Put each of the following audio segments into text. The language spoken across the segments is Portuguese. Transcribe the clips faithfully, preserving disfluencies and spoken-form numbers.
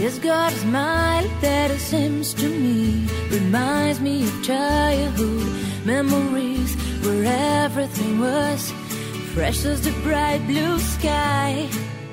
She's got a smile that it seems to me reminds me of childhood memories where everything was fresh as the bright blue sky.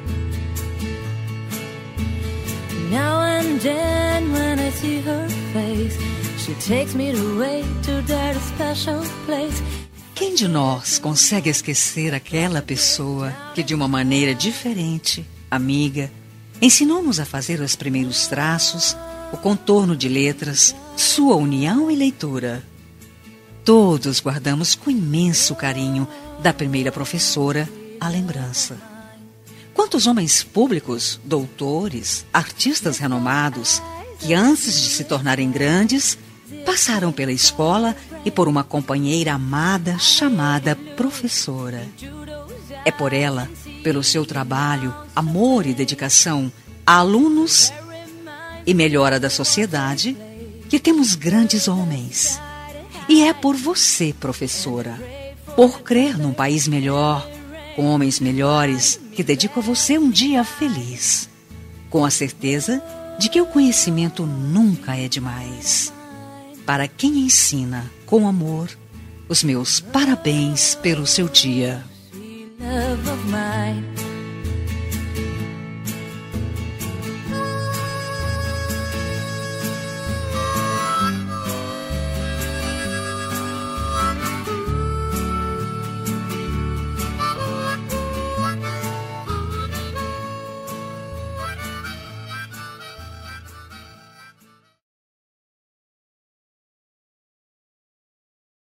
Now and then when I see her face, she takes me away to that special place. Quem de nós consegue esquecer aquela pessoa que de uma maneira diferente, amiga, ensinou-nos a fazer os primeiros traços, o contorno de letras, sua união e leitura? Todos guardamos com imenso carinho da primeira professora a lembrança. Quantos homens públicos, doutores, artistas renomados, que antes de se tornarem grandes, passaram pela escola e por uma companheira amada chamada professora. É por ela, pelo seu trabalho, amor e dedicação a alunos e melhora da sociedade, que temos grandes homens. E é por você, professora, por crer num país melhor, com homens melhores, que dedico a você um dia feliz, com a certeza de que o conhecimento nunca é demais. Para quem ensina com amor, os meus parabéns pelo seu dia. Love of mine.